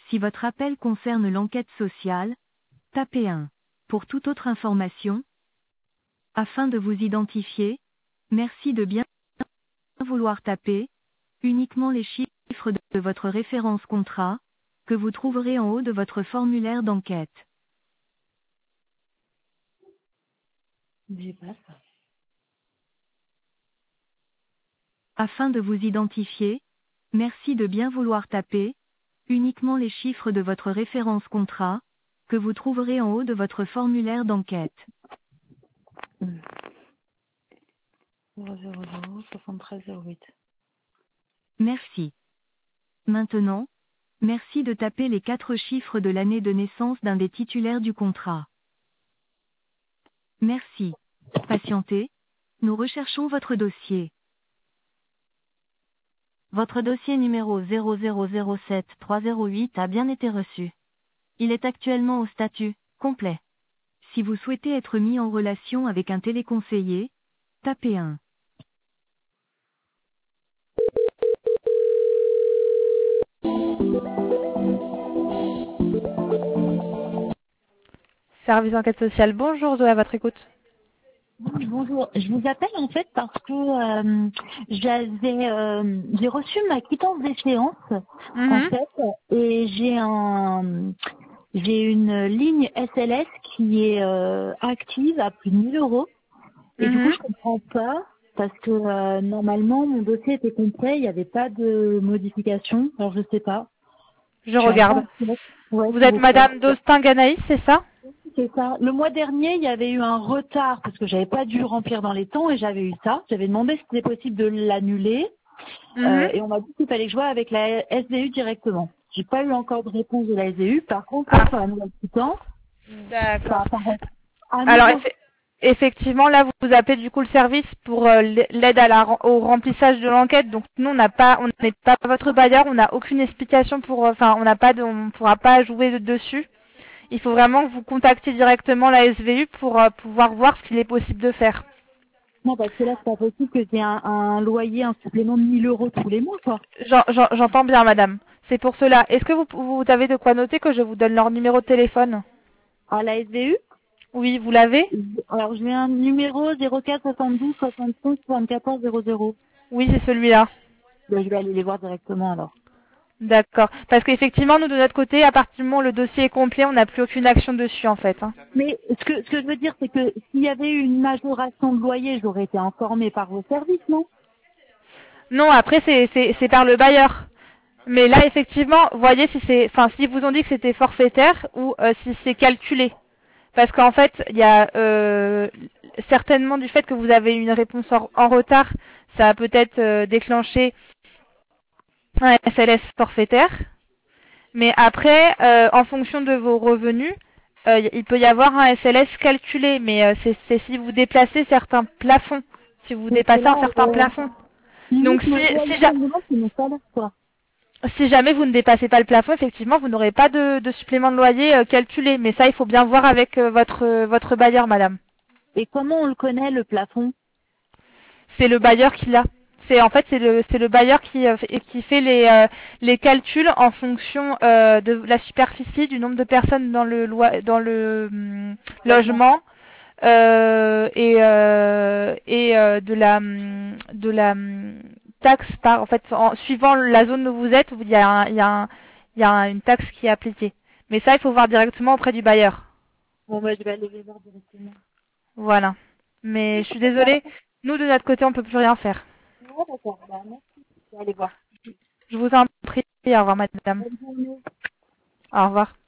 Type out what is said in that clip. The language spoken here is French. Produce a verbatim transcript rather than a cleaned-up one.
Si votre appel concerne l'enquête sociale, tapez un. Pour toute autre information, afin de vous identifier, merci de bien vouloir taper uniquement les chiffres de votre référence contrat, que vous trouverez en haut de votre formulaire d'enquête. J'ai pas ça. Afin de vous identifier, merci de bien vouloir taper uniquement les chiffres de votre référence contrat, que vous trouverez en haut de votre formulaire d'enquête. zéro zéro zéro soixante-treize zéro huit. Merci. Maintenant, merci de taper les quatre chiffres de l'année de naissance d'un des titulaires du contrat. Merci. Patientez, nous recherchons votre dossier. Votre dossier numéro zéro zéro zéro sept trois zéro huit a bien été reçu. Il est actuellement au statut complet. Si vous souhaitez être mis en relation avec un téléconseiller, tapez un. Service enquête sociale, bonjour, Zoé, à votre écoute. Oui, bonjour, je vous appelle en fait parce que euh, j'avais euh, j'ai reçu ma quittance d'échéance en Mhm. fait et j'ai un j'ai une ligne S L S qui est euh, active à plus de mille euros et du coup Mhm. je comprends pas parce que euh, normalement mon dossier était complet, il n'y avait pas de modification, alors je sais pas. Je Je suis un peu regarde. inquiète. Ouais, Vous s'il êtes vous plaît. Madame Dostin-Ganaïs, c'est ça? C'est ça. Le mois dernier, il y avait eu un retard parce que j'avais pas dû remplir dans les temps et j'avais eu ça. J'avais demandé si c'était possible de l'annuler Mhm. euh, et on m'a dit qu'il fallait que je voie avec la S D U directement. J'ai pas eu encore de réponse de la S D U. Par contre, là, Ah, sur la nouvelle quittance, ça d'accord. apparaît à Alors, nouveau. effe- effectivement, là, vous vous appelez du coup le service pour euh, l'aide à la, au remplissage de l'enquête. Donc, nous, on n'a pas, on n'est pas votre bailleur, on n'a aucune explication pour, euh, enfin, on n'a pas, de, on ne pourra pas jouer de- dessus. Il faut vraiment que vous contactiez directement la S V U pour euh, pouvoir voir ce qu'il est possible de faire. Non, parce que là, c'est pas possible que j'ai un, un loyer, un supplément de mille euros tous les mois, quoi. J'en- j'en- J'entends bien, madame. C'est pour cela. Est-ce que vous, vous avez de quoi noter que je vous donne leur numéro de téléphone? À la S D U, Oui, vous l'avez? alors j'ai un numéro zéro quatre soixante-douze soixante-cinq soixante-quatorze zéro zéro. Oui, c'est celui-là. Ben, je vais aller les voir directement alors. D'accord. Parce qu'effectivement, nous, de notre côté, à partir du moment où le dossier est complet, on n'a plus aucune action dessus, en fait. Hein. Mais ce que, ce que je veux dire, c'est que s'il y avait eu une majoration de loyer, j'aurais été informée par vos services, non? Non, après, c'est c'est- c'est par le bailleur. Mais là, effectivement, voyez si c'est, enfin, si vous ont dit que c'était forfaitaire ou euh, si c'est calculé. Parce qu'en fait, il y a euh, certainement du fait que vous avez eu une réponse en, en retard, ça a peut-être euh, déclenché un S L S forfaitaire. Mais après, euh, en fonction de vos revenus, euh, il peut y avoir un S L S calculé, mais euh, c'est c'est si vous déplacez certains plafonds, si vous Parce que dépassez un là, certain euh, plafond. Donc limite, si, le si, loyer ja- minimum, c'est mon salaire, quoi. si jamais vous ne dépassez pas le plafond, effectivement, vous n'aurez pas de, de supplément de loyer euh, calculé. Mais ça, il faut bien voir avec euh, votre, euh, votre bailleur, madame. Et comment on le connaît, le plafond? C'est le bailleur qui l'a. C'est en fait c'est le c'est le bailleur qui euh, fait- qui fait les euh, les calculs en fonction euh, de la superficie, du nombre de personnes dans le loi dans le hum, Logement. logement euh, et euh, et euh, de la hum, de la hum, taxe par en fait en suivant la zone où vous êtes, il y a un- il y a un- il y a un- une taxe qui est appliquée. Mais ça, il faut voir directement auprès du bailleur. Bon, bah, je vais aller les voir directement. Voilà. Mais je suis Bah, désolée, nous de notre côté, on peut plus rien faire. ouais, d'accord. Bah, merci. Je vais aller voir. Je vous en prie. Au revoir, madame. Bonne journée. Au revoir.